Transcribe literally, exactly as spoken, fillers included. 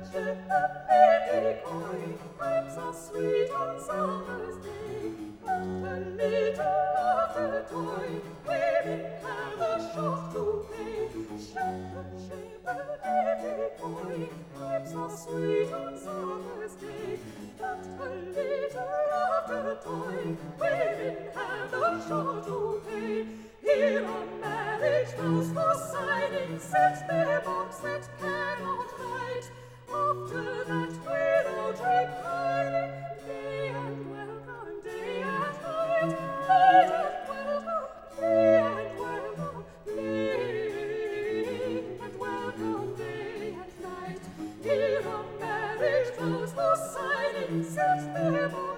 ship of baby coy, pipes are sweet on summer's day. Not a little aftertoy, women have a shop to pay. Shepherd, shepherd, baby coy, pipes are sweet on summer's day. Not a little aftertoy, women have a shop to pay. Here are marriage vows for signing, set their box that cannot hide. After that without repining, day and welcome, day and night. Day and welcome, day and welcome, day and welcome, day and night. Here are marriage vows for signing, set their box